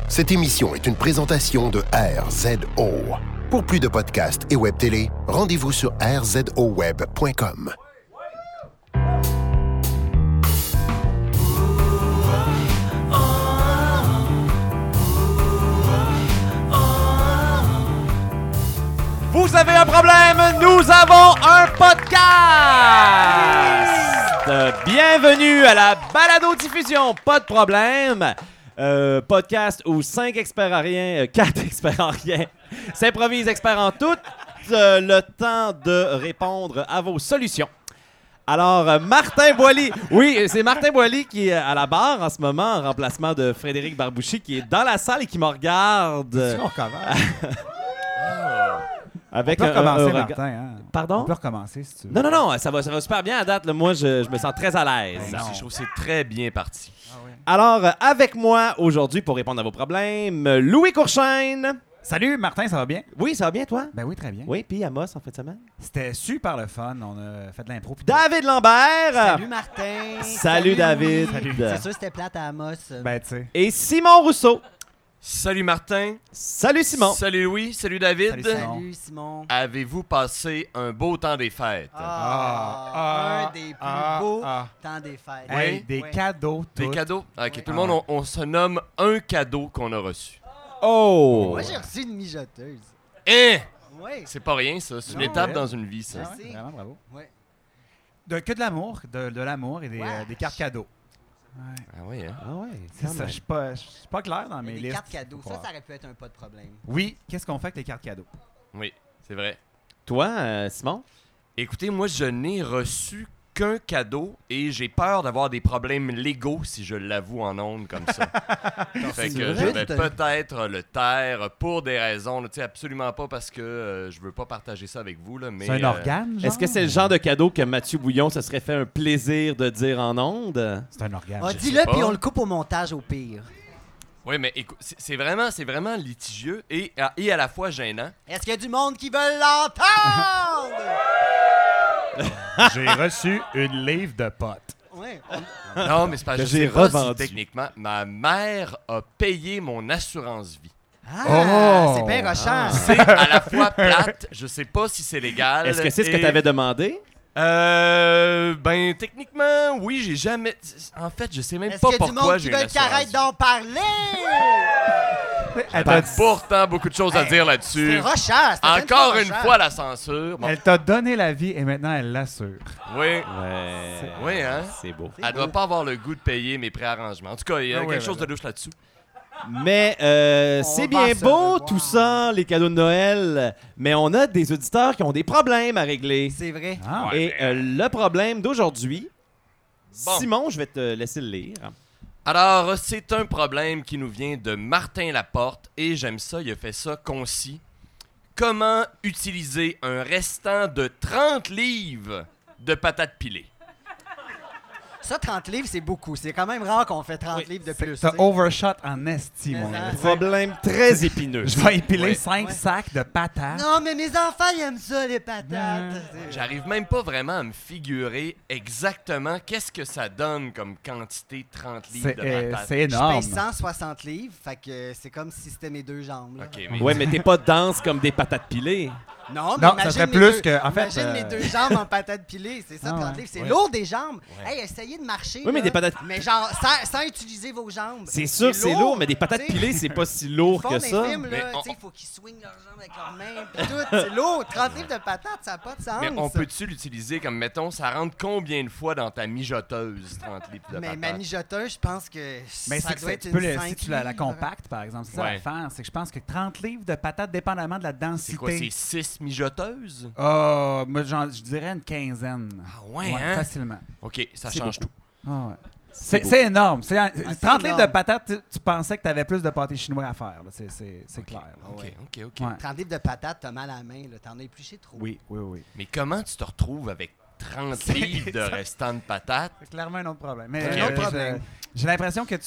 Cette émission est une présentation de RZO. Pour plus de podcasts et web télé, rendez-vous sur rzoweb.com. Vous avez un problème, nous avons un podcast! Bienvenue à la balado-diffusion, pas de problème. Podcast où 4 experts en rien s'improvisent experts en tout, le temps de répondre à vos solutions. Alors, Martin Boily, oui, c'est Martin Boily qui est à la barre en ce moment, en remplacement de Frédéric Barbouchi, qui est dans la salle et qui me regarde. C'est qu'on recommence. Avec on peut recommencer, regard. Martin. Hein? Pardon? On peut recommencer, si tu veux. Non, ça va super bien à date. Là. Moi, je me sens très à l'aise. Je trouve que c'est très bien parti. Ah oui. Alors, avec moi aujourd'hui pour répondre à vos problèmes, Louis Courchaine. Salut, Martin, ça va bien? Oui, ça va bien, toi? Ben oui, très bien. Oui, puis Amos en fin de semaine. C'était super le fun. On a fait de l'impro. puis- David Lambert. Salut Martin. Salut David. Salut. C'est sûr que c'était plate à Amos. Ben, tu sais. Et Simon Rousseau. Salut Martin. Salut Simon. Salut Louis. Salut David. Salut, Simon. Salut Simon. Avez-vous passé un beau temps des fêtes? Un des plus beaux temps des fêtes. Hey, des Ouais. cadeaux. Des tous. cadeaux? Ok, Oui. tout le monde, on se nomme un cadeau qu'on a reçu. Oh. Moi, j'ai reçu une mijoteuse. Hein? Oui. C'est pas rien, ça. C'est une Non, étape ouais. dans une vie, ça. Ah ouais, Merci. vraiment, bravo. Ouais. Que de l'amour, de l'amour et Ouais. des cartes cadeaux. Ouais. Ah oui, hein? Ah ouais, C'est ça, je suis pas clair dans mes Les listes. cartes cadeaux, faut ça croire. aurait pu être un pas de problème. Oui, qu'est-ce qu'on fait avec les cartes cadeaux? Oui, c'est vrai. Toi, Simon? Écoutez, moi, je n'ai reçu qu'un cadeau et j'ai peur d'avoir des problèmes légaux si je l'avoue en ondes comme ça. Fait que je vais peut-être le taire pour des raisons, là, tu sais, absolument pas parce que je veux pas partager ça avec vous, là, mais... C'est un organe, genre? Est-ce que c'est le genre de cadeau que Mathieu Bouillon se serait fait un plaisir de dire en ondes? C'est un organe. Ah, sais dis-le, pas. puis on le coupe au montage au pire. Oui, mais écoute, c'est vraiment litigieux et à la fois gênant. Est-ce qu'il y a du monde qui veut l'entendre? J'ai reçu une livre de potes. Ouais. Non, mais c'est pas Que je j'ai sais pas si revendu. techniquement, ma mère a payé mon assurance vie. Ah, Oh! c'est bien rochant. C'est à la fois plate, je sais pas si c'est légal. Est-ce que c'est ce que et- tu avais demandé? Ben, techniquement, oui, j'ai jamais... En fait, je sais même Est-ce pas qu'il y a du pourquoi monde qui j'ai veut une qu'il arrête assurance. d'en parler? Elle J'avais t'a- pourtant beaucoup de choses à dire C'est là-dessus. rochant. c'était Encore bien une rochant. fois, la censure. Bon, Elle t'a donné la vie et maintenant elle l'assure. oui, Ouais. oui, hein? C'est beau. Elle doit pas avoir le goût de payer mes préarrangements. En tout cas, il y a Ah ouais, quelque chose ouais, de louche là-dessus. Mais On c'est va bien se beau revoir. tout ça, les cadeaux de Noël, mais on a des auditeurs qui ont des problèmes à régler. C'est vrai. Ah, Et le problème d'aujourd'hui, Bon. Simon, je vais te laisser le lire. Alors, c'est un problème qui nous vient de Martin Laporte et j'aime ça, il a fait ça concis. Comment utiliser un restant de 30 livres de patates pilées? Ça, 30 livres, c'est beaucoup. C'est quand même rare qu'on fait 30 livres de plus. T'as tu sais. overshot en esti, mon Mais gars. ça- Problème très épineux. Je vais épiler Ouais. 5 Ouais. sacs de patates. Non, mais mes enfants, ils aiment ça, les patates. J'arrive même pas vraiment à me figurer exactement qu'est-ce que ça donne comme quantité 30 livres de patates. C'est Je énorme. paye 160 livres, fait que c'est comme si c'était mes deux jambes. Là. Ok, mais Ouais, mais t'es pas dense comme des patates pilées. Non, mais Non, ça imagine serait mes plus deux- que- en fait, Imagine mes deux jambes en patates pilées, c'est ça, Ah 30 ouais. livres. C'est Ouais. lourd des jambes. Ouais. Hey, essayez de marcher. Oui, mais là, des patates- Mais genre, sans utiliser vos jambes. C'est sûr, c'est lourd, mais des patates tu sais. pilées, c'est pas si Ils lourd font que des ça. films, Mais là, on- tu sais, il faut qu'ils swingent leurs jambes avec leurs mains, pis tout, c'est lourd. 30 livres de patates, ça n'a pas de sens. Mais on peut-tu l'utiliser comme, mettons, ça rentre combien de fois dans ta mijoteuse, 30 livres de Mais patates? ma mijoteuse, je pense que Mais ça c'est que doit être tu peux une si 5 tu la livres. compactes, par exemple, c'est ça Ouais. l'affaire. C'est que je pense que 30 livres de patates, dépendamment de la densité. C'est quoi, c'est 6 mijoteuses? Moi, je dirais une quinzaine. Ah ouais, hein? Facilement. OK, ça C'est change beaucoup. tout. Ah ouais. C'est C'est énorme. 30 livres énorme. de patates, tu pensais que tu avais plus de pâté chinois à faire. là. C'est clair. là. OK, ouais. OK. Ouais. 30 livres de patates, t'as mal à la main, là. T'en as épluché trop. Oui, oui, oui. Mais comment tu te retrouves avec 30 livres de restant de patates? C'est clairement un autre problème. Mais, Un autre problème. J'ai l'impression que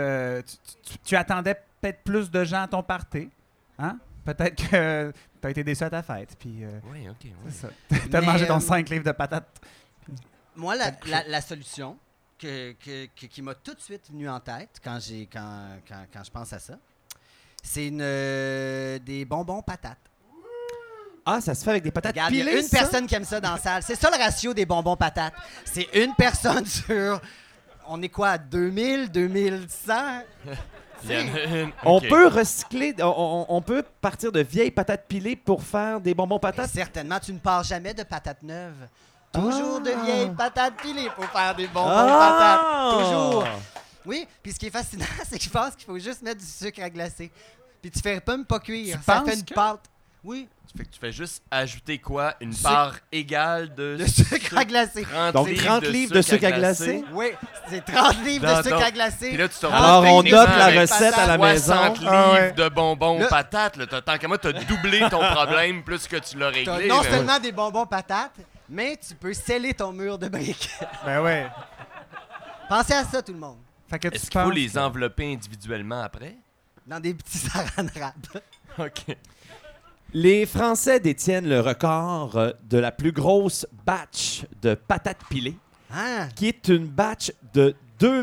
tu attendais peut-être plus de gens à ton party. Hein? Peut-être que tu as été déçu à ta fête. Puis, Oui, OK. c'est ça. Tu as Mais, mangé ton 5 livres de patates. Moi, la solution qui m'a tout de suite venue en tête quand je pense à ça, C'est des bonbons patates. Ah, ça se fait avec des patates Regarde, il y pilées, a une ça? personne qui aime ça dans la salle. C'est ça le ratio des bonbons patates. C'est une personne sur... On est quoi, 2000, 2100? Il y en a une. On Ok. peut recycler, on peut partir de vieilles patates pilées pour faire des bonbons patates? Certainement, tu ne pars jamais de patates neuves. Toujours Ah. de vieilles patates pilées pour faire des bonbons Ah! patates. Toujours. Oui, puis ce qui est fascinant, c'est que je pense qu'il faut juste mettre du sucre à glacer. Puis tu fais même pas cuire. Tu Ça penses fait une que- pâte. Oui, Fait que tu fais juste ajouter quoi? Une Sucre. part égale de le sucre à glacer. 30 Donc, 30 livres de sucre à glacer. Oui, c'est 30 livres Dans de sucre ton- à glacer. Puis là, tu te Alors, on retrouves note techniquement la avec recette à la maison. 60 livres Ah ouais. de bonbons Là- patates. Là. Tant qu'à moi, t'as doublé ton problème plus que tu l'as T'as réglé. non là. seulement des bonbons patates, mais tu peux sceller ton mur de briques. Ben ouais. Pensez à ça, tout le monde. Fait que tu Est-ce qu'il faut penses les que- envelopper individuellement après? Dans des petits saran wrap. OK. Les Français détiennent le record de la plus grosse batch de patates pilées, Hein? qui est une batch de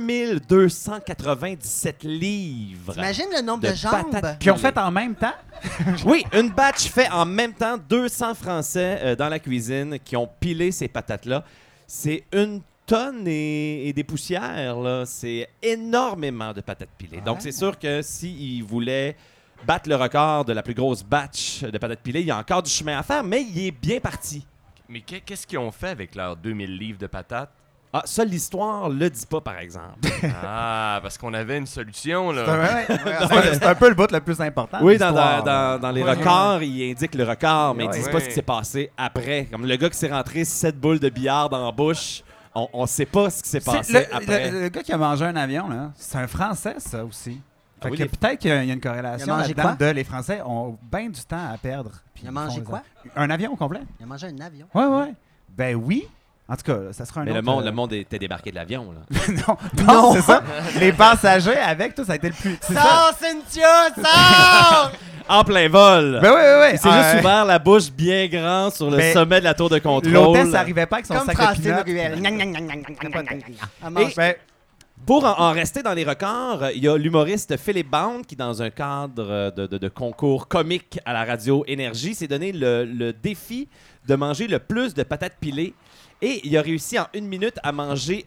2297 livres. T'imagines le nombre De de jambes? patates. Puis on fait en même temps? Oui, une batch fait en même temps 200 Français dans la cuisine qui ont pilé ces patates-là. C'est une tonne et des poussières, là. C'est énormément de patates pilées. Donc, c'est sûr que s'ils voulaient battre le record de la plus grosse batch de patates pilées, il y a encore du chemin à faire, mais il est bien parti. Mais qu'est-ce qu'ils ont fait avec leurs 2000 livres de patates? Ah, ça, l'histoire le dit pas, par exemple. Ah, parce qu'on avait une solution, là. C'est un peu le bout le plus important. de Oui, dans l'histoire. les Ouais. records, il indique le record, mais ils Ouais. disent pas Ouais. ce qui s'est passé après. Comme le gars qui s'est rentré 7 boules de billard dans la bouche, on sait pas ce qui s'est C'est passé le, après. le gars qui a mangé un avion, là, c'est un Français, ça aussi. Ah Fait oui, que les- peut-être qu'il y a une corrélation Il a mangé là-dedans quoi? de les Français ont bien du temps à perdre. puis Il a ils mangé font quoi? Un avion au complet? Il a mangé un avion. Ouais, ouais. Ben oui. En tout cas, ça sera un Mais autre... le monde était débarqué de l'avion. Là. non, c'est ça. Les passagers avec, tout ça a été le plus... c'est ça. Sors, Cynthia, sors! En plein vol! Ben oui, oui, oui. Il s'est juste ouvert la bouche bien grande sur le Ben, sommet de la tour de contrôle. L'hôtesse n'arrivait pas avec son Comme sac de Francine peanuts. Ruel. Gna, gna, gna, gna, gna, gna, gna, gna, gna. Elle mange- Ben, Pour en rester dans les records, il y a l'humoriste Philippe Bond qui, dans un cadre de concours comique à la radio Énergie, s'est donné le défi de manger le plus de patates pilées. Et il a réussi en 1 minute à manger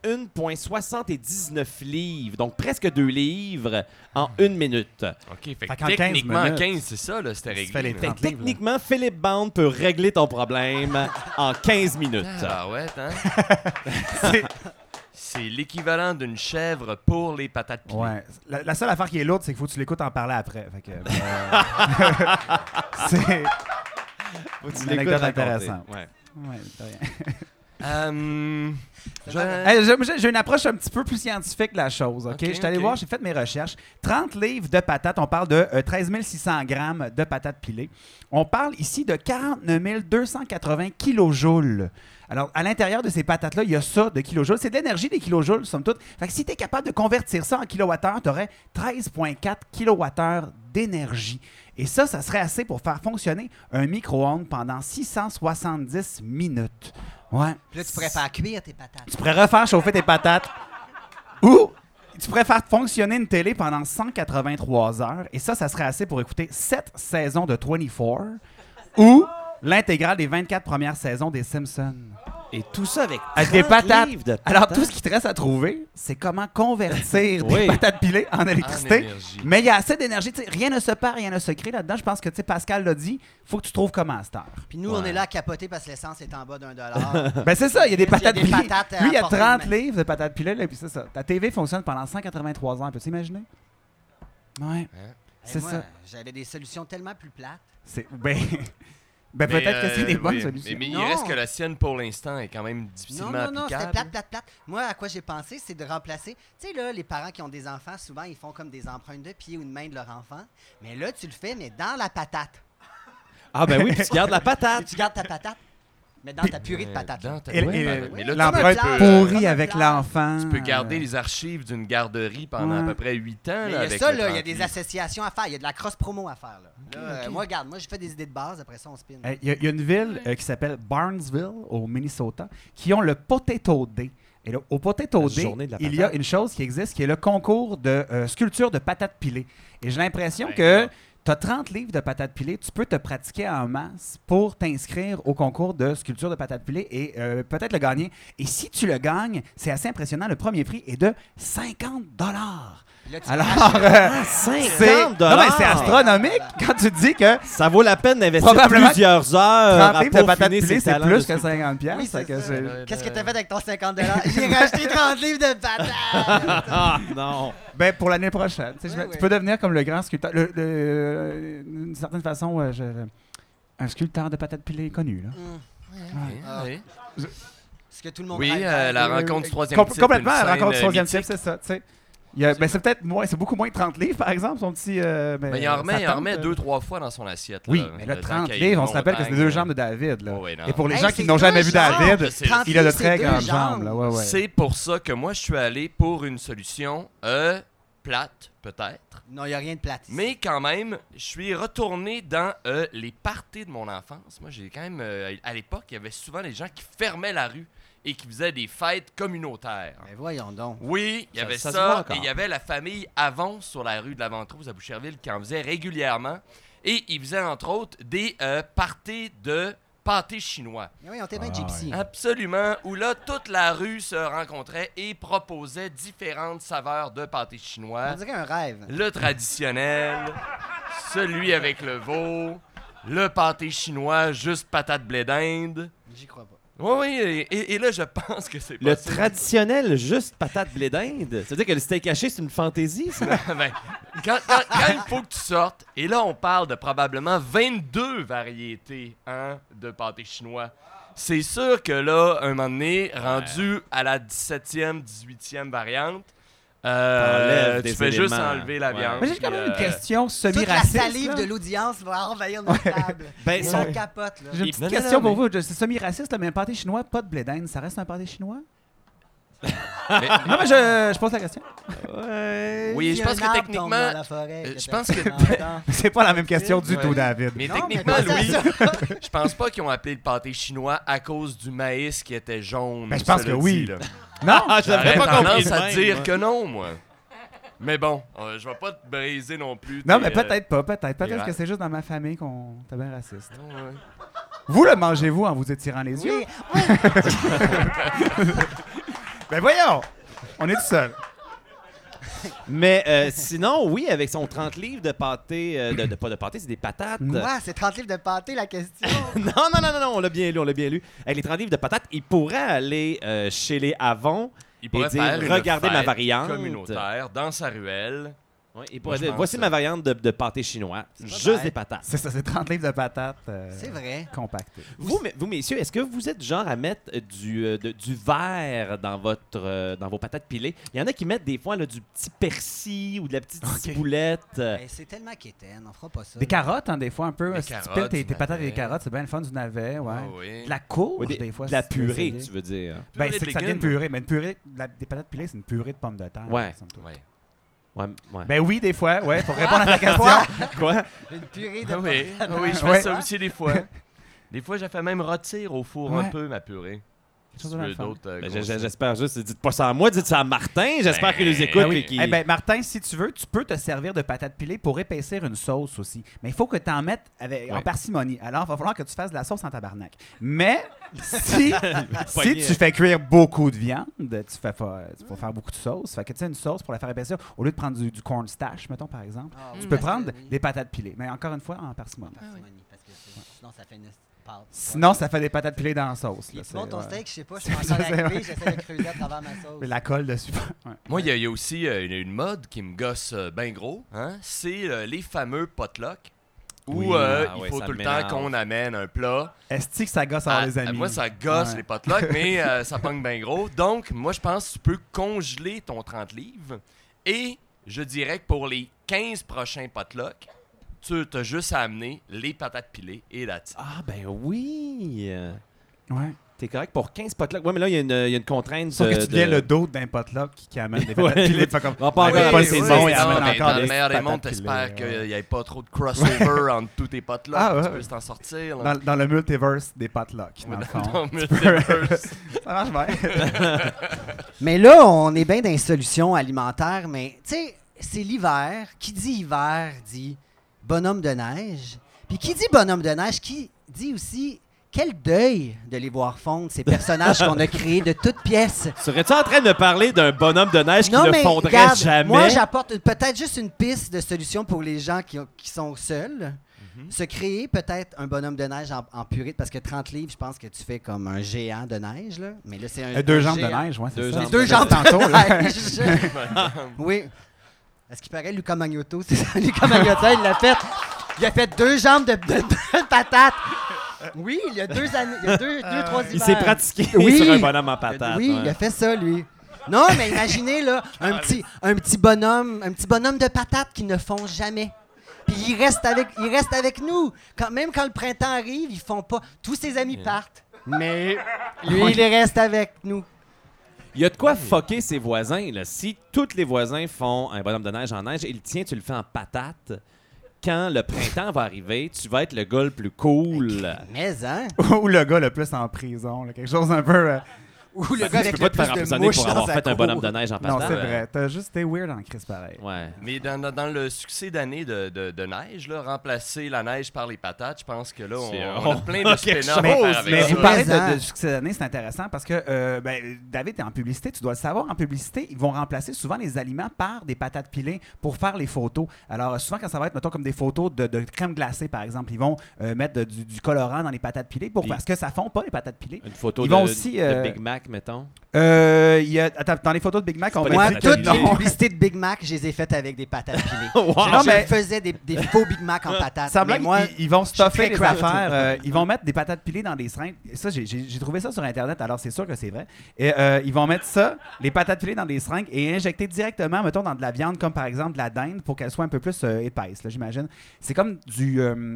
1,79 livres, donc presque 2 livres en 1 minute. OK, fait Fait que qu'en 15 techniquement, minutes, 15, c'est ça, là, c'était tu fais les réglé. là. Fait que 30 livres, là. techniquement, Philippe Bond peut régler ton problème en 15 minutes. Ah ouais, hein? c'est- C'est l'équivalent d'une chèvre pour les patates pilées. Ouais. La seule affaire qui est lourde, c'est qu'il faut que tu l'écoutes en parler après. Fait que, c'est... Faut que tu Une l'écoutes anecdote raconter. intéressante. Ouais. Ouais, c'est rien. Je- Hey, j'ai une approche un petit peu plus scientifique de la chose. OK? OK, Je suis allé OK. voir, j'ai fait mes recherches. 30 livres de patates, on parle de 13 600 grammes de patates pilées. On parle ici de 49 280 kilojoules. Alors, à l'intérieur de ces patates-là, il y a ça de kilojoules. C'est de l'énergie des kilojoules, somme toute. Fait que si tu es capable de convertir ça en kilowattheure, tu aurais 13,4 kilowattheures d'énergie. Et ça serait assez pour faire fonctionner un micro-ondes pendant 670 minutes. Ouais. Puis là, tu pourrais faire cuire tes patates. Tu pourrais refaire chauffer tes patates. Ou tu pourrais faire fonctionner une télé pendant 183 heures. Et ça serait assez pour écouter 7 saisons de 24 ou l'intégrale des 24 premières saisons des Simpsons. Et tout ça avec Avec des 30 patates. livres de Alors, patates. tout ce qui te reste à trouver, c'est comment convertir Oui. des patates pilées en En électricité. énergie. Mais il y a assez d'énergie. Tu sais, rien ne se perd, rien ne se crée là-dedans. Je pense que tu sais, Pascal l'a dit. Il faut que tu trouves comment à cette heure. Puis nous, on est là à capoter parce que l'essence est en bas $1. Ben c'est ça, il y a des patates des pilées. patates à Lui, il y a portée de 30 main. livres de patates pilées, là, puis c'est ça. Ta TV fonctionne pendant 183 ans, peux-tu imaginer? Ouais, c'est Moi, ça. j'avais des solutions tellement plus plates. C'est, ben Mais, peut-être que c'est des bonnes oui, solutions. Mais il Non. reste que la sienne, pour l'instant, est quand même difficilement Non, c'était applicable. plate. Moi, à quoi j'ai pensé, c'est de remplacer. Tu sais, là, les parents qui ont des enfants, souvent, ils font comme des empreintes de pied ou de main de leur enfant. Mais là, tu le fais, mais dans la patate. Ah ben oui, puis tu gardes la Et patate. tu gardes ta patate, mais dans ta purée de patates. Dans ta- Et- ouais, et- mais là, l'empreinte comme un plan, pourrie comme un avec plan. l'enfant. tu peux garder les archives d'une garderie pendant à Ouais. peu près 8 ans. Mais il y là, a avec ça, le là, il y a 30 des livres. associations à faire. Il y a de la cross-promo à faire, là. Moi, regarde, moi, je fais des idées de base, après ça, on spin. Il y a une ville qui s'appelle Barnesville, au Minnesota, qui ont le Potato Day. Et là, au Potato La Day, journée de la il y a patate. une chose qui existe qui est le concours de sculpture de patates pilées. Et j'ai l'impression Ben, que non. tu as 30 livres de patates pilées, tu peux te pratiquer en masse pour t'inscrire au concours de sculpture de patates pilées et peut-être le gagner. Et si tu le gagnes, c'est assez impressionnant. Le premier prix est de 50 $. Là, tu Alors, arraches- 50 non, mais c'est astronomique quand tu dis que Ça vaut la peine d'investir Probablement plusieurs heures 30 à livres de patates peaufiner pilées, ses c'est talents plus de que sculpteur. 50 piastres. Oui, c'est Fait que ça. c'est- Qu'est-ce que t'as fait avec ton 50 $? J'ai racheté 30 livres de patates! Ah non. Ben, pour l'année prochaine. Tu sais, Ouais, tu ouais. peux devenir comme le grand sculpteur. D'une certaine façon, un sculpteur de patates pilées connu. Là. Ah. Oui. Ce que tout le monde Oui, rêve. la rencontre du troisième type. Complètement, une la rencontre du scène, troisième mythique. type, c'est ça. Tu sais. Ben, c'est peut-être moins, c'est beaucoup moins de 30 livres, par exemple, son petit. Ben, il en remet 2-3 fois dans son assiette. Oui, là, mais là, le 30 temps qu'il y ait livres, on une se rappelle que c'est les montagne, deux jambes de David. Là. Oh, oui, non. Et pour les Hey, gens c'est qui n'ont jamais deux vu jambes. David, C'est- 30 il a de livres, très c'est deux grandes jambes. Là. Ouais, ouais. C'est pour ça que moi, je suis allé pour une solution plate, peut-être. Non, il n'y a rien de plat ici. Mais quand même, je suis retourné dans les parties de mon enfance. Moi, j'ai quand même... à l'époque, il y avait souvent des gens qui fermaient la rue et qui faisaient des fêtes communautaires. Ben voyons donc. Oui, il y avait ça se voit ça. encore. Et il y avait la famille Avon sur la rue de la Ventrousse à Boucherville qui en faisait régulièrement. Et ils faisaient entre autres des parties de pâté chinois. Mais oui, on était bien Ah, gypsy. Absolument. Où là, toute la rue se rencontrait et proposait différentes saveurs de pâté On chinois. dirait un rêve. Le traditionnel, celui avec le veau, le pâté chinois, juste patate blé d'Inde. J'y crois pas. Oui, oui, et là, je pense que c'est Le possible. traditionnel juste patate blé d'Inde. Ça veut dire que le steak haché, c'est une fantaisie, ça? Ben, quand il faut que tu sortes, et là, on parle de probablement 22 variétés de pâté chinois. C'est sûr que là, un moment donné, rendu à la 17e, 18e variante, T'enlèves tu des fais juste éléments. enlever la Ouais. viande. Mais j'ai quand puis, même une question Toute la semi-raciste. salive là. de l'audience va envahir notre table. Ben, On son- capote, là. J'ai une Non, petite non, question non, pour vous. C'est semi-raciste, là, mais un pâté chinois, pas de blé d'Inde, ça reste un pâté chinois? Mais- Non, mais je pose la question. Ouais. Oui, je pense que techniquement, je pense que- C'est pas la même question du Ouais. tout, David. Mais Non, techniquement, mais Louis, ça- je pense pas qu'ils ont appelé le pâté chinois à cause du maïs qui était jaune. Ben, je pense cela que oui. dit, là. Non? Ah, je l'avais J'aurais pas compris tendance de à même, dire moi. que non, moi. Mais bon, je vais pas te briser non plus. Non, tes, mais peut-être pas, peut-être. Peut-être ouais. que c'est juste dans ma famille qu'on était bien raciste. ouais. Vous le mangez-vous en vous étirant les yeux? Oui, Ben voyons! On est tout seul. Mais sinon, oui, avec son 30 livres de pâté, pas de pâté, c'est des patates. ouais, c'est 30 livres de pâté, la question. Non, on l'a bien lu, on l'a bien lu. Avec les 30 livres de patates, il pourrait aller chez les Avon. Il pourrait dire, faire une regardez ma fête variante. communautaire dans sa ruelle. Ouais, il Moi, pourrait je dire, pense voici ça. ma variante de pâté chinois. pas Juste bête. des patates. C'est ça, c'est 30 livres de patates C'est vrai. compactées. Vous, messieurs, est-ce que vous êtes du genre à mettre du verre dans vos patates pilées? Il y en a qui mettent des fois là, du petit persil ou de la petite ciboulette. Ben, c'est tellement quétaine, on fera pas ça. Des carottes, hein, des fois, un peu. Des Si tu carottes, piles tes du patates et des navet. carottes, c'est bien le fun du navet, ouais. Ah oui. De la courge, Ouais, des fois. de la si tu veux purée, essayer. tu veux dire. Ben, Purée c'est de que ça vient de légumes. purée. Mais une purée, des patates pilées, c'est une purée de pommes de terre. Ouais. somme toute. Ouais. Ouais. Ben oui, des fois, ouais, pour répondre à ta question. Quoi? Une purée de Ah oui, pâté. ah oui, je fais Ouais. ça aussi des fois. Des fois, j'ai fait même rôtir au four Ouais. un peu ma purée. Quelque chose Si de tu le veux fun. d'autres, Ben, grosses- J'espère juste, dites pas ça à moi, dites ça à Martin. J'espère qu'il nous écoute. Ben oui. et qu'il- Eh ben, Martin, si tu veux, tu peux te servir de patates pilées pour épaissir une sauce aussi. Mais il faut que tu en mettes en Ouais. parcimonie. Alors, il va falloir que tu fasses de la sauce en tabarnak. Mais si Pogner. tu fais cuire beaucoup de viande, tu vas faire beaucoup de sauce. Fait que tu sais, une sauce pour la faire épaissir, au lieu de prendre du cornstarch, mettons par exemple, Ah, tu oui, peux parce prendre que oui. des patates pilées. Mais encore une fois, en parcimonie. Parcimonie, parce que sinon, ça fait une pâte. Sinon, ça fait des patates pilées dans la sauce. Puis là, tu montes ton ouais. steak, je sais pas, je suis C'est encore ça, arrivé, ouais. j'essaie de creuser à travers ma sauce. Mais la colle dessus. Ouais. Moi, il y a aussi une mode qui me gosse bien gros. Hein? C'est les fameux potlucks où Oui, ah il ouais, faut ça tout le m'énerve. temps qu'on amène un plat. Est-ce que ça gosse avoir les amis? Moi, ça gosse Ouais. les potlucks, mais ça pogne bien gros. Donc, moi, je pense que tu peux congeler ton 30 livres. Et je dirais que pour les 15 prochains potlucks, tu as juste à amener les patates pilées et la tire. Ah, ben oui. Ouais. T'es correct pour 15 potlucks. Ouais, mais là, il y a une contrainte. Sauf que tu deviens le dos d'un potluck qui amène des patates Ouais. pilées. Fait comme, On va pas encore Paul, aller c'est ici. bon, il Non, amène mais encore dans le des meilleur des patates mondes, pilées, t'espères qu'il ouais. n'y ait pas trop de crossover entre tous tes potes là. Ah, ouais, tu ouais. peux t'en sortir. Là. Dans le multiverse des potlucks, dans le fond. Dans le multiverse. Ça marche bien. Mais là, on est bien dans les solutions alimentaires, mais tu sais, c'est l'hiver. Qui dit hiver dit bonhomme de neige. Puis qui dit bonhomme de neige, qui dit aussi quel deuil de les voir fondre, ces personnages qu'on a créés de toutes pièces. Serais-tu en train de parler d'un bonhomme de neige qui Non, ne mais fondrait regarde, jamais? moi, j'apporte peut-être juste une piste de solution pour les gens qui sont seuls. Se créer peut-être un bonhomme de neige en purée, parce que 30 livres, je pense que tu fais comme un géant de neige. Là. Mais là, c'est un. Deux un jambes de géant. neige, ouais, c'est Deux ça. jambes Deux jambes tantôt, de là. neige. Oui. Est-ce qu'il paraît, Luca Magnotta, c'est ça? Luca Magnotta, il l'a fait. Il a fait 2 jambes de patates. Oui, il y a 2 années, il y a 2-3 hivers. Il s'est pratiqué Oui. sur un bonhomme en patate. Oui, il a fait ça, lui. Non, mais imaginez, là, un petit bonhomme de patates qui ne fond jamais. Puis il reste avec nous. Même quand le printemps arrive, ils font pas. Tous ses amis partent. Mais lui, il reste avec nous. Il y a de quoi fucker ses voisins. Là. Si tous les voisins font un bonhomme de neige en neige et le tien, tu le fais en patate, quand le printemps va arriver, tu vas être le gars le plus cool. Mais, hein? Ou le gars le plus en prison, là, quelque chose un peu... Ou le Tu gars avec peux le pas te faire plus de emprisonner mouches pour dans avoir sa fait un cour. bonhomme de neige en patate. Non, c'est vrai. T'as juste été weird en crise pareil. Ouais. Mais dans le succès d'année de neige, là, remplacer la neige par les patates, je pense que là, on a plein de quelque spin-offs à chose. faire avec Mais ça. vous parlez Mais, hein. de succès d'année, c'est intéressant parce que, David, t'es en publicité, tu dois le savoir, en publicité, ils vont remplacer souvent les aliments par des patates pilées pour faire les photos. Alors, souvent, quand ça va être, mettons, comme des photos de crème glacée, par exemple, ils vont mettre du colorant dans les patates pilées parce que ça fond pas, les patates pilées. Une photo Ils de, vont aussi, de Big Mac, mettons. Attends, dans les photos de Big Mac, on pas va des Moi, dire patates que toutes les non. publicités de Big Mac, je les ai faites avec des patates pilées. Wow. Non, mais- Je faisais des faux Big Mac en patates. Semblant Mais moi, qu'ils vont suis stuffer très les crafty. affaires. Ils vont mettre des patates pilées dans des seringues. Et ça, j'ai trouvé ça sur Internet, alors c'est sûr que c'est vrai. Et ils vont mettre ça, les patates pilées dans des seringues et injecter directement, mettons, dans de la viande, comme par exemple de la dinde, pour qu'elle soit un peu plus épaisse, là, j'imagine. C'est comme du...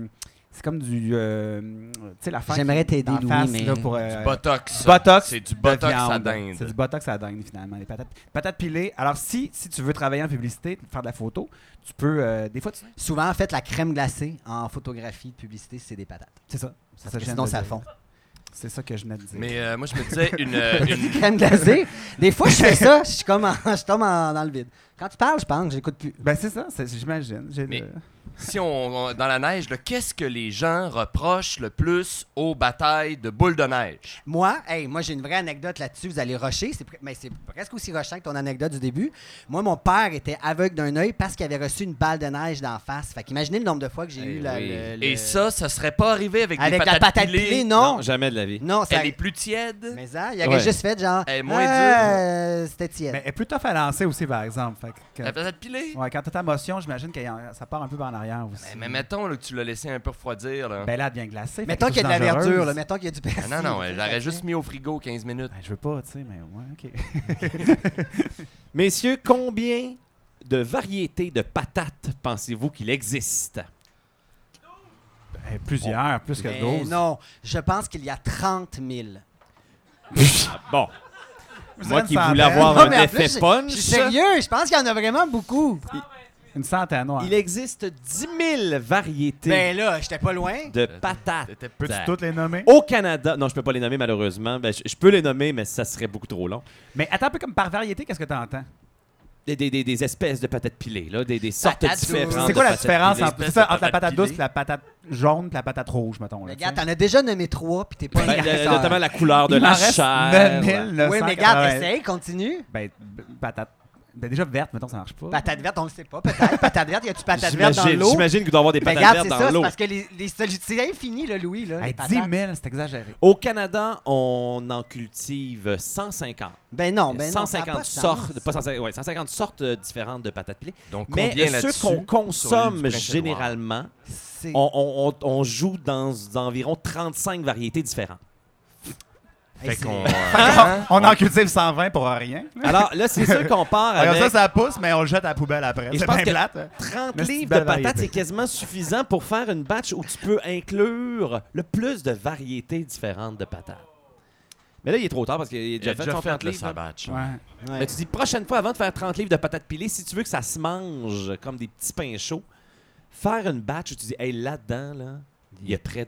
tu sais, la face. J'aimerais t'aider, d'en Louis, face, mais- là, pour, Du botox. du botox. C'est du de botox à viande. dinde. C'est du botox à dinde, finalement. Les patates pilées. Alors, si tu veux travailler en publicité, faire de la photo, tu peux... des fois, souvent, en fait, la crème glacée en photographie de publicité, c'est des patates. c'est ça. C'est ça, Parce que que je viens sinon, de ça dire. fond. C'est ça que je venais de dire. Mais moi, je me disais, T'as dit crème glacée? Des fois, je fais ça, je suis comme je tombe dans le vide. Quand tu parles, je pense, j'écoute plus. Ben, c'est ça, j'imagine. Mais- si dans la neige, là, qu'est-ce que les gens reprochent le plus aux batailles de boules de neige? Moi, j'ai une vraie anecdote là-dessus. Vous allez rusher. Mais c'est presque aussi rushant que ton anecdote du début. Moi, mon père était aveugle d'un œil parce qu'il avait reçu une balle de neige d'en face. Fait qu'imaginez le nombre de fois que j'ai eu Et ça serait pas arrivé avec des avec la patates patate pilées. pilée, non. Jamais de la vie. Non, ça... Elle est plus tiède. Mais ça, il aurait Ouais. juste fait genre... Elle est moins C'était tiède. Mais elle est plus tough à lancer aussi, par exemple. Fait que, La patate pilée. ouais, quand t'as ta motion, j'imagine que ça part un peu en arrière aussi. Mais mettons là, que tu l'as laissé un peu refroidir. Là. Ben là, elle devient glacée. Mettons qu'il y a de la verdure, là. Mettons qu'il y a du persil. Ah non, elle l'aurait juste mis au frigo 15 minutes. Ben, je veux pas, tu sais, mais ouais, OK. Messieurs, combien de variétés de patates pensez-vous qu'il existe? Ben, plusieurs, plus que Mais 12. non, je pense qu'il y a 30 000. Ah, bon. Vous Moi êtes qui une voulais centaine. avoir Non, un mais en effet plus, Je punch, suis sérieux, je pense qu'il y en a vraiment beaucoup. Une centaine, ouais. il existe 10 000 variétés Ben là, j'étais pas loin. de patates. Peux-tu toutes les nommer? Au Canada, non, je peux pas les nommer malheureusement. Ben, je peux les nommer, mais ça serait beaucoup trop long. Mais attends un peu comme par variété, qu'est-ce que tu entends? Des espèces de patates pilées, là, des sortes Patates différentes. douces. C'est quoi de la patates différence pilées. entre, espèces c'est ça, de entre la patates patate douce pilées. et la patate jaune et la patate rouge, mettons? Là, Regarde, tu sais? t'en as déjà nommé 3, puis t'es pas un Ben, agresseur. notamment la couleur de Il m'en la reste chair. 9980. Oui, mais regarde, essaye, continue. Ben, patate. Ben, déjà verte, mettons, ça marche pas. Patate verte, on le sait pas, peut-être. Patate verte, y a-tu patate verte dans J'imagine l'eau? j'imagine qu'il doit y avoir des Ben, patates regarde, vertes c'est dans ça, c'est l'eau. parce que c'est infini, là, Louis. Là, les Hey, patates. 10 000, c'est exagéré. Au Canada, on en cultive 150. Ben non, ben non, ça a 150 pas de sortes, sens. pas 150, ouais, 150 sortes différentes de patates pilées. Donc, Mais combien ceux là-dessus? qu'on sur l'île consomme du Prince-Édouard? généralement, C'est- on joue dans environ 35 variétés différentes. Hey, Fait c'est- qu'on. On en cultive 120 pour rien. Alors là, c'est sûr qu'on part Alors avec ça pousse, mais on le jette à la poubelle après. Et je C'est pense bien que- plate. hein. 30 Mais c'est une livres belle de patates, variété. c'est quasiment suffisant pour faire une batch où tu peux inclure le plus de variétés différentes de patates. Mais là, il est trop tard parce qu'il a Il déjà a fait déjà son fait 30 le livres. sabatch. Ouais. Ouais. Mais tu dis, prochaine fois, avant de faire 30 livres de patates pilées, si tu veux que ça se mange comme des petits pains chauds, faire une batch où tu dis, hey, là-dedans, là, il y a près de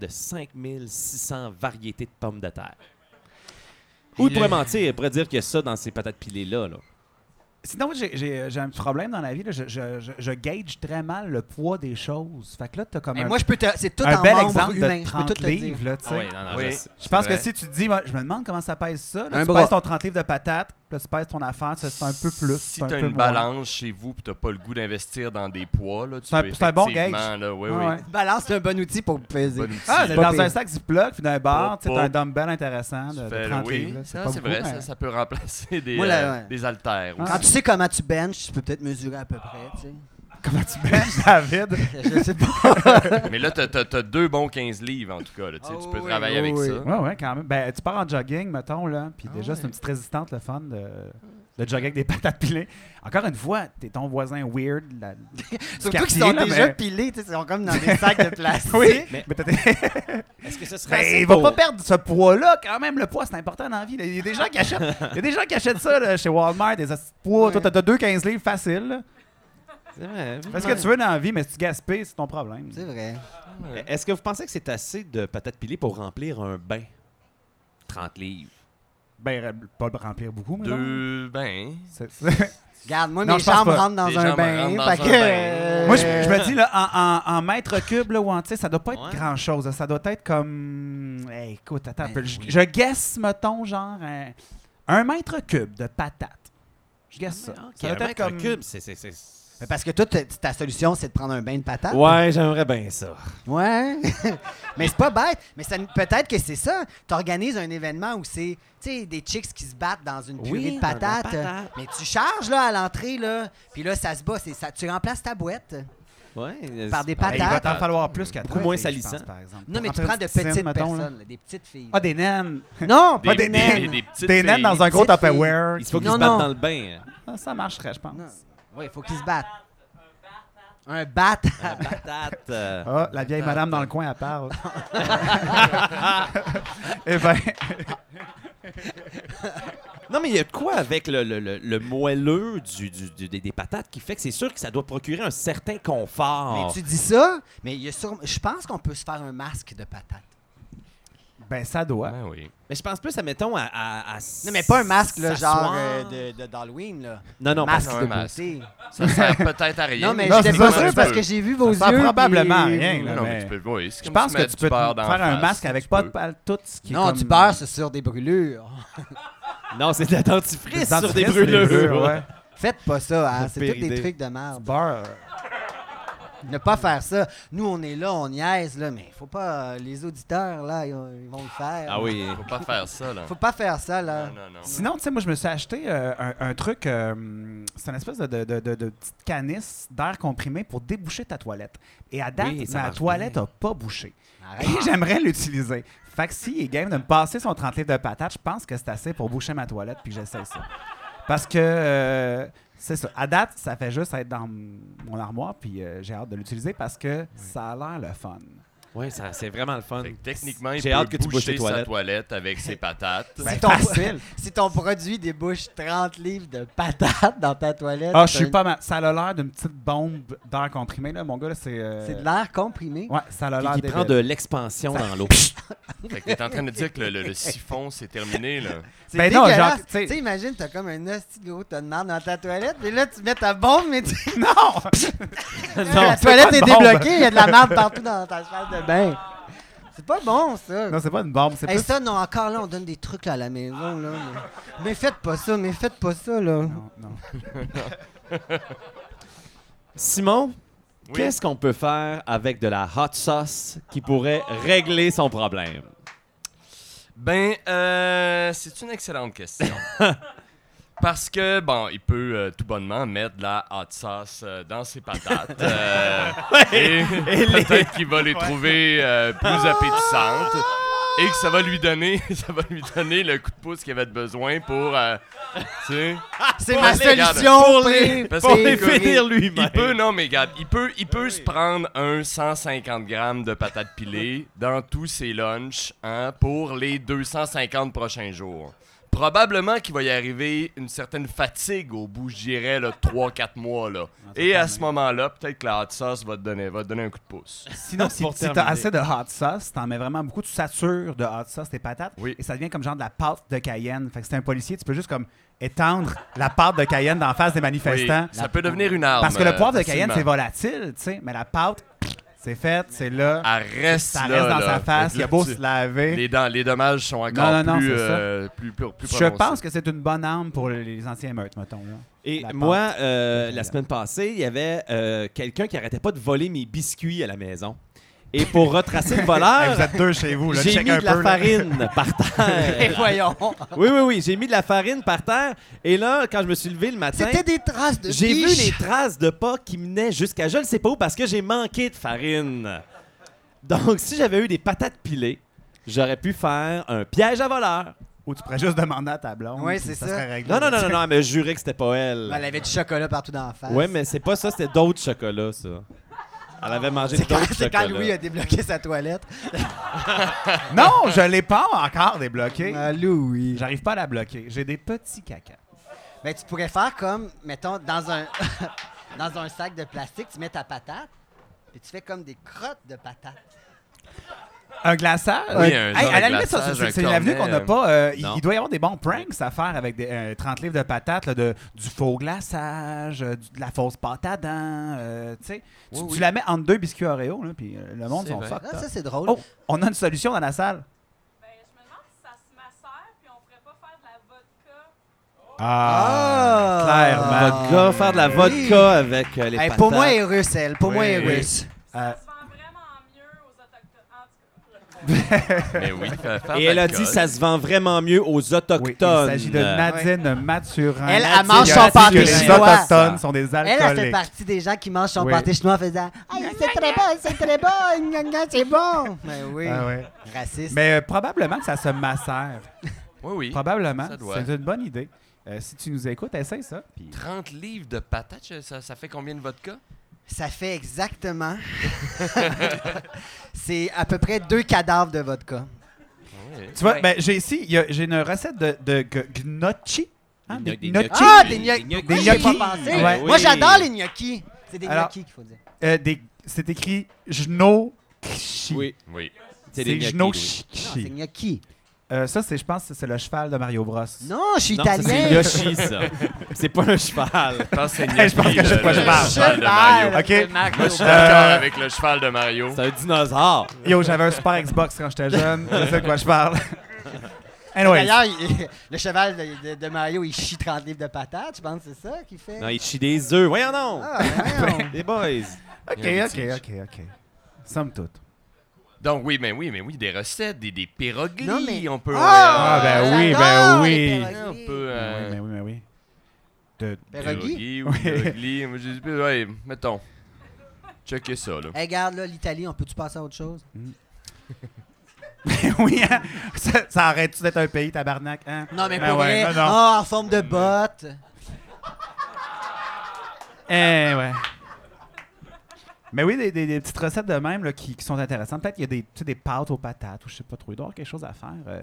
5600 variétés de pommes de terre. Ou tu pourrais mentir, il pourrait dire qu'il y a ça dans ces patates pilées-là. Là. Sinon, j'ai un petit problème dans la vie. Là. Je gauge très mal le poids des choses. Fait que là, t'as comme Et un, moi, c'est tout un en bel membre exemple humain. de Je peux tout 30 te le dire. livres. Là, tu sais. Non, Oui. je sais. Je pense C'est que si tu te dis, moi, je me demande comment ça pèse ça. Là, Un tu bras. pèses ton 30 livres de patates, puis là, tu pèses ton affaire, c'est un peu plus. Si c'est un tu as peu une moins. balance chez vous et tu n'as pas le goût d'investir dans des poids, là, tu C'est un- peux c'est un bon effectivement, gauge. là, oui, Ah, oui. ouais. Balance, c'est un bon outil pour peser. Bon outil. Ah, C'est dans pas un pire. sac Ziploc, puis d'un bar, tu sais, Pas- t'as un dumbbell intéressant Tu de fais, 30 oui, livres. là. ça, pas c'est beaucoup, vrai, mais- ça peut remplacer des, Moi, là, ouais. des haltères aussi. Quand tu sais comment tu benches, tu peux peut-être mesurer à peu près, tu sais. Comment tu benches, David? Je sais pas. Mais là, t'as 2 bons 15 livres, en tout cas. Là, tu sais, Ah tu peux oui, travailler oui, avec oui. ça. Ouais, ouais, quand même. Ben, tu pars en jogging, mettons, là, puis déjà, ouais. c'est une petite résistante, le fun de jogger avec des patates pilées. Encore une fois, t'es ton voisin weird. Surtout quartier, qu'ils sont là, déjà mais- pilés, tu sais, ils sont comme dans des sacs de plastique. Oui, Mais- mais Est-ce que ce serait ben, assez il va pour- pas perdre ce poids-là, quand même. Le poids, c'est important dans la vie. Il y a des gens qui achètent, il y a des gens qui achètent ça là, chez Walmart, des hosties de poids. Ouais. Toi, t'as 2,15 livres facile. là. C'est vrai. Fais ce que tu veux dans la vie, mais si tu gaspilles, c'est ton problème. C'est vrai. Est-ce que vous pensez que c'est assez de patates pilées pour remplir un bain? 30 livres. Ben, pas le remplir beaucoup, mais non. 2, ben... Regarde, moi, Non, mes je pense jambes pas. rentrent dans Tes un jambes bain. rentrent dans Fait un que, bain. Moi, je me dis, là, en mètre cube, là, ou en, tu sais, ça doit pas être Ouais. grand-chose. Ça doit être comme... Hey, écoute, attends un peu. Ben oui. Je guesse, mettons, genre, un mètre cube de patates. Je guesse ça. Ok, Ça un doit être mètre comme... cube, Mais parce que toi, ta solution, c'est de prendre un bain de patates. Ouais, j'aimerais bien ça. Ouais. Mais c'est pas bête. Mais peut-être que c'est ça. Tu organises un événement où c'est, tu sais, des chicks qui se battent dans une purée Oui, de dans la patates. patate. Mais tu charges là à l'entrée, là. Puis là, ça se bat. Tu remplaces ta boîte Ouais. par des Ben, il va patates. t'en falloir plus qu'à Beaucoup toi, moins tu sais, je salissant. pense, par exemple. Non, mais Pour tu rentrer prends une de piscine, petites mettons, là. personnes, là, des petites filles. Ah, des naines. Non, pas Des, des naines. des petites Des naines filles. dans un gros petites filles. Tupperware. Il faut qu'ils Non, se battent non. dans le bain. Ah, ça marcherait, je pense. Non. Oui, il faut qu'ils se battent. Un bat. Patate. Ah, la vieille madame dans le coin, elle parle. Eh ben, Non, mais il y a de quoi avec le moelleux des patates qui fait que c'est sûr que ça doit procurer un certain confort. Mais tu dis ça, mais il y a je pense qu'on peut se faire un masque de patates. ben ça doit. Ben oui. Mais je pense plus, admettons, à Non, mais pas un masque, là, s'asseoir. genre d'Halloween, là. Non, non, masque pas de un masque. beauté. Ça sert peut-être à rien. Non, mais Non, j'étais c'est pas ça, sûr tu parce peux. que j'ai vu vos Ça yeux. sert probablement puis- rien, là. Non, mais mais tu peux, oui, c'est Je comme pense si que mets tu du peux beurre dans faire la un face, masque avec tu pas peux. de tout ce qui est Non, comme... du beurre, c'est sur des brûlures. Non, c'est de la dentifrice Des sur des dentifrices, brûlures. ouais. Faites pas ça, hein. La C'est pire tous des idée. trucs de merde. Beurre. Ne pas faire ça. Nous, on est là, on niaise, là, mais faut pas... les auditeurs, là, ils vont le faire. Ah oui. Faut pas faire ça, là. Faut pas faire ça, là. Non, non, non. Sinon, tu sais, moi, je me suis acheté un truc, c'est une espèce de petite canisse d'air comprimé pour déboucher ta toilette. Et à date, Oui, ça ma marche toilette bien. n'a pas bouché. Arrête. Et j'aimerais l'utiliser. Fait que s'il est game de me passer son 30 livres de patates, je pense que c'est assez pour boucher ma toilette puis que j'essaie ça. Parce que, c'est ça. À date, ça fait juste être dans mon armoire puis j'ai hâte de l'utiliser parce que ça a l'air le fun. Oui, c'est vraiment le fun. Fait que techniquement, il J'ai peut hâte que tu bouches tes boucher sa toilettes. toilette avec ses patates. Ben, Si ton- facile. Si ton produit débouche 30 livres de patates dans ta toilette, Ah, je suis pas mal. Ça a l'air d'une petite bombe d'air comprimé, là. Mon gars, là, c'est... c'est de l'air comprimé. Ouais, ça a l'air Qui prend de débile. l'expansion dans l'eau. Fait que t'es en train de dire que le siphon, c'est terminé, là. C'est Ben non, genre, dégueulasse. tu sais- Tu sais, imagine, t'as comme un hostie de gros tas de merde dans ta toilette, puis là, tu mets ta bombe, mais Non! la c'est toilette pas est une bombe. débloquée, il y a de la merde partout dans ta salle de bain. C'est pas bon, ça. Non, c'est pas une bombe, c'est Hey, plus... ça, non, encore là, on donne des trucs là, à la maison, là. Mais faites pas ça, là. Non, non. Simon, Oui. qu'est-ce qu'on peut faire avec de la hot sauce qui pourrait régler son problème? Ben, c'est une excellente question. Parce que, bon, il peut tout bonnement mettre de la hot sauce dans ses patates. Et peut-être qu'il va les trouver plus appétissantes. et que ça va lui donner le coup de pouce qu'il avait besoin pour, tu sais. C'est Pour ma les- regarde, solution. Parce Pour que- les finir lui-même. Il peut, non mais regarde, il peut se prendre un 150 grammes de patates pilées dans tous ses lunchs pour les 250 prochains jours. Probablement qu'il va y arriver une certaine fatigue au bout, je dirais, 3-4 mois. Là. Et à ce moment-là, peut-être que la hot sauce va te donner un coup de pouce. Sinon, si Pour tu as terminer. assez de hot sauce, t'en mets vraiment beaucoup, tu satures de hot sauce tes patates Oui. et ça devient comme genre de la pâte de Cayenne. Fait que si t'es un policier, tu peux juste comme étendre la pâte de Cayenne d'en face des Oui, manifestants. ça peut devenir une arme. Parce que le poivre de Cayenne, c'est facilement. volatile, tu sais, mais la pâte, c'est fait, c'est là. Elle reste Ça là, reste dans là. sa face, Fait il que a beau là, se laver. les dommages sont encore Non, plus, c'est ça. plus Je prononcés. pense que c'est une bonne arme pour les anti-émeutes, mettons. Là. Et La moi, pâte. la semaine passée, il y avait quelqu'un qui arrêtait pas de voler mes biscuits à la maison. Et pour retracer le Hey, voleur, vous êtes deux chez vous, là. j'ai check mis un de la peu, là. farine par Et terre. voyons. Oui, j'ai mis de la farine par terre. Et là, quand je me suis levé le matin, C'était des traces de j'ai vu biche. les traces de pas qui menaient jusqu'à je ne sais pas où parce que j'ai manqué de farine. Donc, si j'avais eu des patates pilées, j'aurais pu faire un piège à voleur. Ou tu pourrais juste demander à ta blonde. Ouais, puis c'est ça. serait réglé. Non, mais je jurais que c'était pas elle. Elle avait du chocolat partout dans la face. Ouais, mais c'est pas ça, c'était d'autres chocolats, ça. Elle avait mangé C'est quand, d'autres c'est quand chocolats. Louis a débloqué sa toilette. Non, je l'ai pas encore débloqué. Ah, Louis. J'arrive pas à la bloquer. J'ai des petits caca. Ben, tu pourrais faire comme, mettons, dans un, dans un sac de plastique, tu mets ta patate, puis tu fais comme des crottes de patates. Un glaçage? Oui, un genre à la de limite, ça, glaçage, un c'est l'avenue cornet. qu'on n'a pas. Non. Il doit y avoir des bons pranks à faire avec des 30 livres de patates, là, du faux glaçage, de la fausse pâte à dents. Tu sais, tu la mets entre deux biscuits Oreo, là, puis le monde C'est sont vrai. fucked Ah, up. ça, c'est drôle. Oh, on a une solution dans la salle. Ben, je me demande si ça se macère, puis on pourrait pas faire de la vodka. Ah, clairement. Vodka, faire de la vodka avec les Hey, patates. pour moi, elle est russe, elle. Pour moi, elle est Oui. russe. Euh, Ça se vend vraiment mieux aux autochtones. En tout cas. Mais oui, faire Et elle a d'alcool. dit ça se vend vraiment mieux aux oui, il autochtones. s'agit de Nadine Mathurin. Elle, Nadine mange qui son a dit pâté que les chinois. autochtones sont des Elle, elle fait alcooliques. partie des gens qui mangent son Oui. pâté chinois en faisant « Hey, c'est très bon, c'est très bon, gna, gna, c'est bon! » Ben oui, Ah ouais. raciste. Mais probablement que ça se macère. Oui. Probablement. ça doit. C'est une bonne idée. Si tu nous écoutes, essaye ça. Puis 30 livres de patates, ça fait combien de vodka? Ça fait exactement... c'est à peu près 2 cadavres de vodka. Oui. Tu vois, Ouais. ben, j'ai ici, j'ai une recette de gnocchi. Hein, des Des gnocchi. Ah, des Des gnocchis! gnocchis. Moi, j'y ai pas Des pensé. gnocchis. Ouais. Moi, Oui. j'adore les gnocchis. C'est des Alors, gnocchis qu'il faut dire. C'est écrit gnocchi. Oui, Oui. c'est C'est des Non, gnocchi. c'est gnocchi. Ça, je pense que c'est le cheval de Mario Bros. Non, je suis Non, ça, c'est italien. Yoshi, ça. C'est pas un cheval. Je pense que c'est Hey, je pense que je sais de quoi je parle. le cheval de Mario. OK. Moi, je suis d'accord avec le cheval de Mario. C'est un dinosaure. Yo, j'avais un super Xbox quand j'étais jeune. Je sais de quoi je parle. Anyways. D'ailleurs, le cheval de Mario, il chie 30 livres de patates. Je pense que c'est ça qu'il fait. Non, il chie des œufs. Voyons non. Ah, voyons. Les boys. OK. Somme toute. Donc, oui, des recettes, des pierogies, Non, mais- on peut... Ah, ben oui, j'adore oui. les on pierogies. peut... Mais oui. De- Pierogies? ou pierogies. Moi, j'ai dit, ouais, mettons. Checker ça, là. Hey, regarde, là, l'Italie, on peut-tu passer à autre chose? oui, hein? Ça arrête-tu d'être un pays, tabarnak? Hein? Non, mais Ben pour ouais, vrai, non. en forme de botte. Ouais. Mais oui, des petites recettes de même là, qui sont intéressantes. Peut-être qu'il y a des pâtes aux patates ou je sais pas trop. Il doit y avoir quelque chose à faire.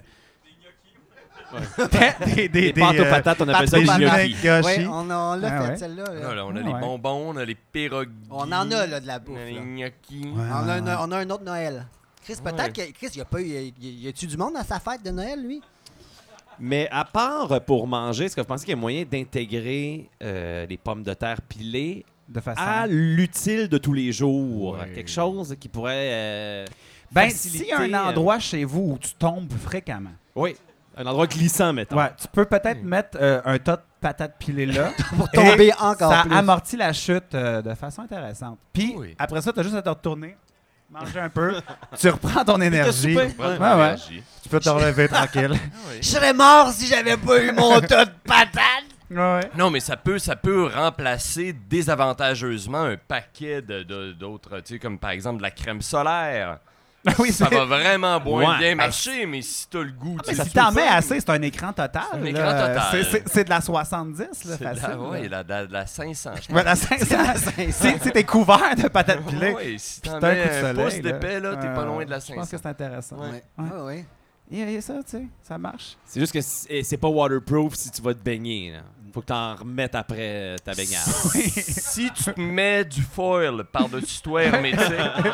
Les pâtes aux patates, on appelle ça des Pâtes aux gnocchis. Oui, on l'a Ah fait, ouais. celle-là. là. Là, on a Ah, les ouais. bonbons, on a les pierogies. On en a, là, de la On bouffe. a les là. gnocchis. Ouais. On a un autre Noël. Chris, peut-être Ouais. que Chris, il y a pas eu. Y a-tu du monde à sa fête de Noël, lui? Mais à part pour manger, est-ce que vous pensez qu'il y a moyen d'intégrer les pommes de terre pilées De façon. à l'utile de tous les jours? Ouais. Quelque chose qui pourrait Ben, faciliter, s'il y a un endroit chez vous où tu tombes fréquemment, oui, un endroit glissant, mettons. ouais, tu peux peut-être mettre un tas de patates pilées là. Pour tomber Et encore ça plus. amortit la chute de façon intéressante. Puis, Oui. après ça, tu as juste à te retourner, manger un peu, tu reprends ton énergie, souper. Prends de Ouais, ouais. l'énergie. tu peux te relever tranquille. Ah oui. Je serais mort si j'avais pas eu mon tas de patates! Ouais. Non, mais ça peut remplacer désavantageusement un paquet d'autres, tu sais, comme par exemple de la crème solaire. Oui, ça c'est- va vraiment moins Ouais. bien marcher, mais si t'as le goût, tu sais, Si t'en mets assez, c'est un écran total. C'est un là. écran total. C'est de la 70, là, c'est de facile. la, ouais, de la 500, je pense. Voilà, c'est t'es couvert de patates pilées. Ouais, si t'en T'as un mets coup de un soleil, pouce d'épais, là, t'es pas loin de la Je pense 500. que c'est intéressant. Ouais. Ouais. Ouais, ouais. Et ça, tu sais, ça marche. C'est juste que c'est pas waterproof si tu vas te baigner. Là. Faut que t'en remettes après ta baignade. Si tu te mets du foil par-dessus toi hermétique,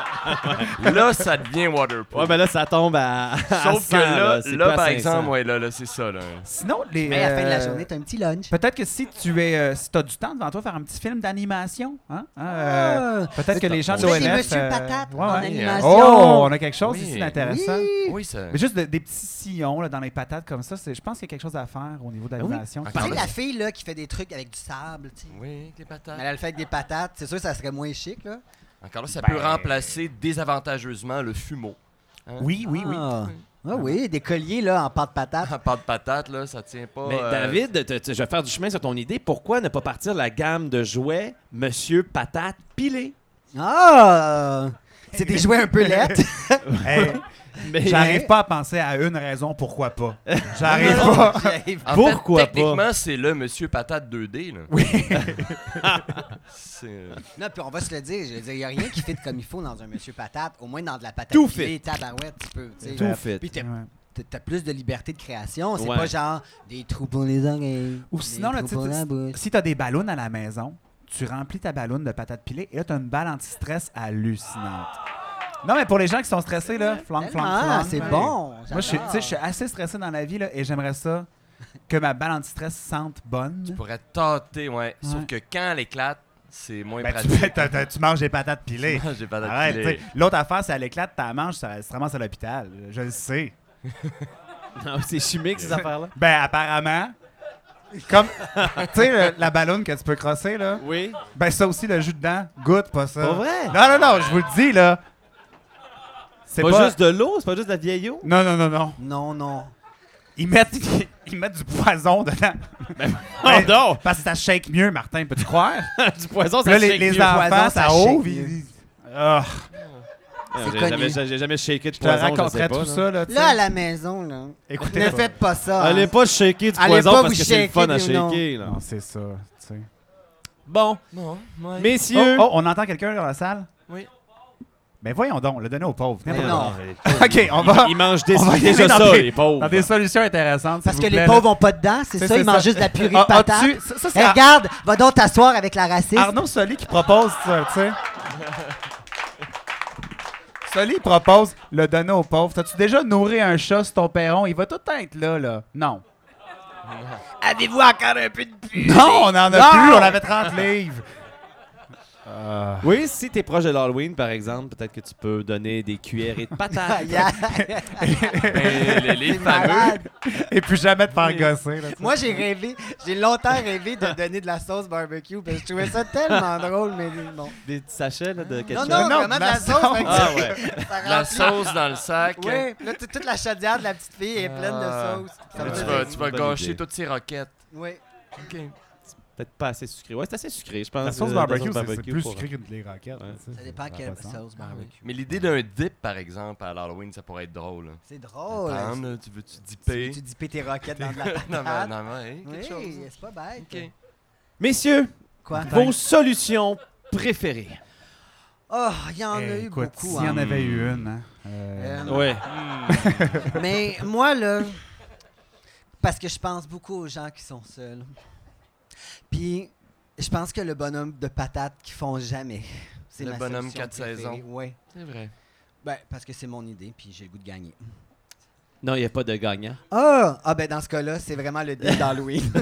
là, ça devient waterproof. Ouais, mais là, ça tombe à Sauf 100, que là, c'est plus à par 500. exemple, ouais, là, c'est ça, là. Sinon, les. Mais à la fin de la journée, t'as un petit lunch. Peut-être que si tu es, si t'as du temps devant toi, faire un petit film d'animation, hein? Peut-être que les gens de Tu fais l'ONF... des Monsieur Patate en animation. Oh, on a quelque chose Oui. ici d'intéressant. Oui, ça. Mais juste des petits sillons là, dans les patates comme ça, je pense qu'il y a quelque chose à faire au niveau d'animation. Ah Tu sais, oui. la fille là, qui fait des trucs avec du sable, tu sais. Oui, avec les patates. Mais elle le fait avec des patates. C'est sûr que ça serait moins chic, là. Encore là, ça peut remplacer désavantageusement le fumeau. Hein? Oui. Ah oui, des colliers là, en pâte patate. En pâte de patate, là, ça tient pas. Mais David, je vais faire du chemin sur ton idée. Pourquoi ne pas partir la gamme de jouets Monsieur Patate pilé? Ah! C'est des jouets un peu laides. Hey, Mais j'arrive pas à penser à une raison pourquoi pas. J'arrive pas. En Pourquoi fait, pas? techniquement, c'est le Monsieur Patate 2D, là. Oui. C'est... Non, puis on va se le dire, je veux dire, il n'y a rien qui fit comme il faut dans un Monsieur Patate. Au moins dans de la patate Tout pilée, fit. tabarouette, tu peux. tu sais. Tout fit. Puis Ouais. t'as plus de liberté de création. C'est Ouais. pas genre des trous pour les oreilles. Ou sinon, là, des tu trous pour la sais, bouche. si t'as des ballons à la maison, tu remplis ta ballonne de patates pilées et là, t'as une balle anti-stress hallucinante. Non, mais pour les gens qui sont stressés, là, flanc. Ah, c'est bon. Moi, tu sais, je suis assez stressé dans la vie là, et j'aimerais ça que ma balle anti-stress sente bonne. Tu pourrais tâter, ouais. Ouais. Sauf que quand elle éclate, c'est moins Ben, pratique. tu manges des patates pilées. J'ai pas Arrête, d'appeler. tu sais. L'autre affaire, c'est à l'éclate, tu la manges, ça se ramasse à l'hôpital. Je le sais. Non, c'est chimique, ces affaires-là. Ben, apparemment, comme, tu sais, la ballonne que tu peux crosser, là, Oui. ben ça aussi, le jus dedans, goûte pas ça. Pas vrai? Non, je vous le dis, là. C'est Pas juste de l'eau, c'est pas juste de la vieille eau. Non. Non. Ils mettent du poison dedans. Oh non! Parce que ça shake mieux, Martin, peux-tu croire? Du poison, Puis ça là, shake les mieux. enfants, poison, ça ça ouvre. shake mieux. Ah, C'est J'ai connu. jamais shaké de je te poison, raconterai je sais pas, tout là. ça, là. tu sais. Là, à la maison, là, Écoutez ne pas. faites pas ça. Allez hein. pas shaker du Allez poison pas parce vous que c'est le fun à shaker, non. shaker. Là. Non, c'est ça, tu sais. Bon, Non, ouais. messieurs. Oh, on entend quelqu'un dans la salle? Oui. Ben voyons donc, le donner aux pauvres. Mais N'importe non. quoi. OK, on va... Ils mangent on va y déjà aller dans ça, des- les pauvres. Dans des solutions intéressantes, Parce s'il que vous les plaît, pauvres là. ont pas dedans, c'est ça, ils ça. mangent juste de la purée de Ah, patates. as-tu- ça, Hey, c'est regarde, va donc t'asseoir avec la raciste. Arnaud Soli qui propose ça, tu sais. Soli propose le donner aux pauvres. T'as-tu déjà nourri un chat sur ton perron? Il va tout être là. Non. Avez-vous encore un peu de purée? Non, on en a Non! plus. On avait 30 livres. Oui, si t'es proche de l'Halloween, par exemple, peut-être que tu peux donner des cuillerées de patates. Ben, les C'est fameux. malade. Et puis jamais te faire gosser. Là, tu sais. Moi, j'ai longtemps rêvé de donner de la sauce barbecue parce que je trouvais ça tellement drôle, mais bon. Des petits sachets là, de Non, ketchup. non, Non, vraiment de la la sauce. sauce. fait que Ah ça- ouais. ça La remplit. sauce dans le sac. Oui, là, toute la chaudière de la petite fille est pleine Ah. de sauce. Ça Là, me tu fait vas, rire. tu vas Bonne gâcher idée. toutes ces roquettes. Oui. OK. Peut-être pas assez sucré. Ouais, c'est assez sucré, je pense. La sauce la barbecue, sauce c'est plus pour- sucré que les roquettes. Ouais. tu sais. Ça dépend n'a quelle pas de sens. sauce barbecue. Mais l'idée d'un dip, par exemple, à l'Halloween, ça pourrait être drôle. Là. C'est drôle. Attends, là, tu veux-tu Tu dipper? veux-tu dipper tes roquettes dans de la non, patate? non, ouais, quelque chose. Oui, c'est pas bête. OK. Messieurs, Quoi? vos solutions préférées. Oh, il y en a Eh, eu écoute, beaucoup. s'il y hein. en avait eu une, hein. Ouais. Mais moi, là, parce que je pense beaucoup aux gens qui sont seuls. Puis, je pense que le bonhomme de patates qu'ils font jamais. C'est Le ma bonhomme solution 4 préférée. saisons. Ouais. C'est vrai. Ben, parce que c'est mon idée, puis j'ai le goût de gagner. Non, il n'y a pas de gagnant. Ah, ben dans ce cas-là, c'est vraiment le deal d'Halloween.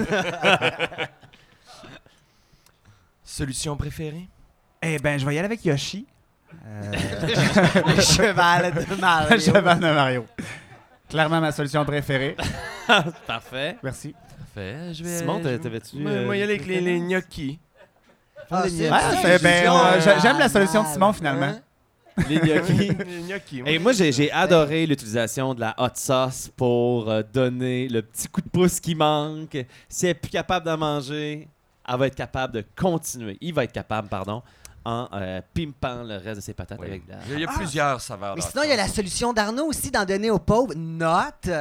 Solution préférée? Eh ben, je vais y aller avec Yoshi. Le cheval de Mario. Le cheval de Mario. Clairement ma solution préférée. Parfait. Merci. Parfait. Je vais. Simon, je- t'avais-tu, Moi, y aller avec les gnocchis. Ah, c'est Ah, une c'est ben, solution j'aime la solution de malade, Simon, finalement. hein? Les gnocchis. Les gnocchis. Et moi, j'ai adoré l'utilisation de la hot sauce pour donner le petit coup de pouce qui manque. Si elle n'est plus capable d'en manger, elle va être capable de continuer. Il va être capable, pardon, en pimpant le reste de ses patates Oui. avec de la... Il y a plusieurs saveurs. Mais dans sinon, il y a la solution d'Arnaud aussi d'en donner aux pauvres. Note.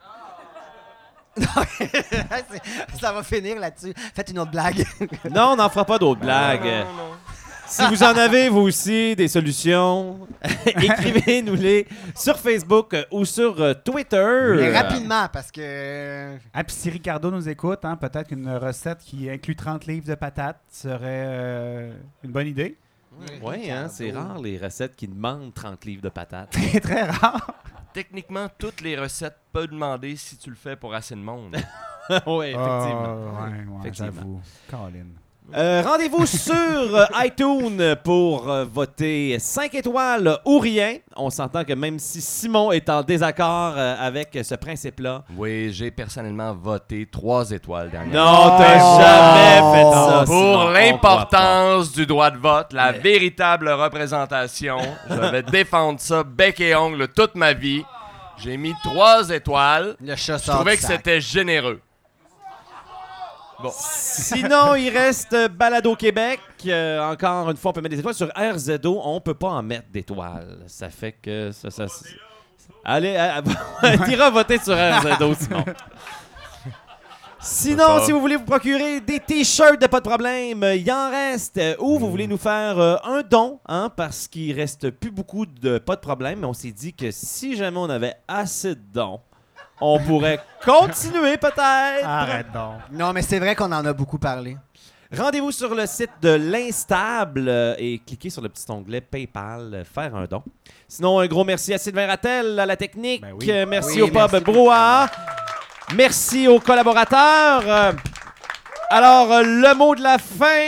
Ça va finir là-dessus. Faites une autre blague. Non, on n'en fera pas d'autres blagues. Non. Si vous en avez, vous aussi, des solutions, écrivez-nous-les sur Facebook ou sur Twitter. Mais rapidement, parce que... Ah, puis si Ricardo nous écoute, hein, peut-être qu'une recette qui inclut 30 livres de patates serait une bonne idée. Oui, hein, c'est rare les recettes qui demandent 30 livres de patates. Très, très rare. Techniquement, toutes les recettes peuvent demander si tu le fais pour assez de monde. Oui, effectivement. Ouais, Effectivement. j'avoue. Colin. Rendez-vous sur iTunes pour voter 5 étoiles ou rien. On s'entend que même si Simon est en désaccord avec ce principe-là. Oui, j'ai personnellement voté 3 étoiles dernièrement. Non, t'as jamais fait ça. Simon, Pour on croit l'importance du droit de vote, la véritable représentation. Je vais défendre ça bec et ongle toute ma vie. J'ai mis 3 étoiles. Le chat Je sort trouvais du que sac. c'était généreux. Bon. Sinon, il reste Balado Québec. Encore une fois, on peut mettre des étoiles. Sur RZO, on peut pas en mettre d'étoiles. Ça fait que... Allez, t'iras voter sur RZO, Simon. Sinon, si vous voulez vous procurer des t-shirts de pas de problème, il en reste. Ou vous voulez nous faire un don, hein, parce qu'il reste plus beaucoup de pas de problème. Mais on s'est dit que si jamais on avait assez de dons, on pourrait continuer peut-être. Arrête donc. Non, mais c'est vrai qu'on en a beaucoup parlé. Rendez-vous sur le site de l'Instable et cliquez sur le petit onglet PayPal, faire un don. Sinon, un gros merci à Sylvain Rattel, à la technique. Ben oui. Merci Oui, au pub merci. Brouhaha. Merci aux collaborateurs. Alors, le mot de la fin.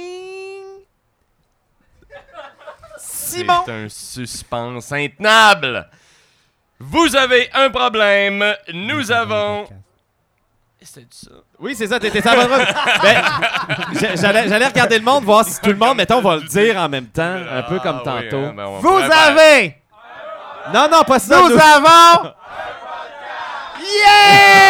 Simon. C'est un suspense intenable. Vous avez un problème. Nous avons... C'était ça. Oui, c'est ça, t'étais ça. J'allais regarder le monde, voir si tout le monde, mettons, va le dire en même temps, un peu comme Ah oui, tantôt. hein, ben on Vous pourrait faire- avez... Non, pas ça. Nous avons... Yeah!